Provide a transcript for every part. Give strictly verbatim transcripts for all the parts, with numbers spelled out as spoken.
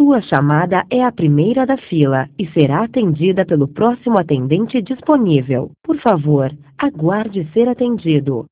Sua chamada é a primeira da fila e será atendida pelo próximo atendente disponível. Por favor, aguarde ser atendido.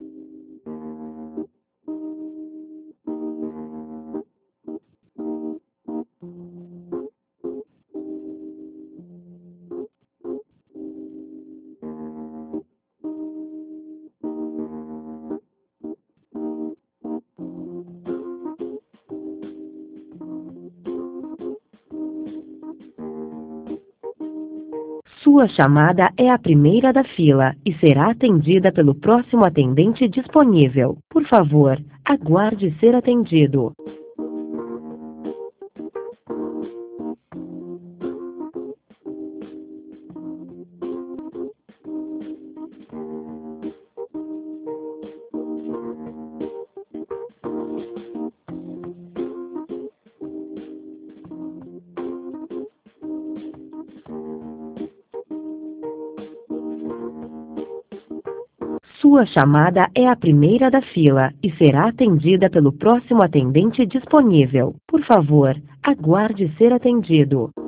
Sua chamada é a primeira da fila e será atendida pelo próximo atendente disponível. Por favor, aguarde ser atendido. Sua chamada é a primeira da fila e será atendida pelo próximo atendente disponível. Por favor, aguarde ser atendido.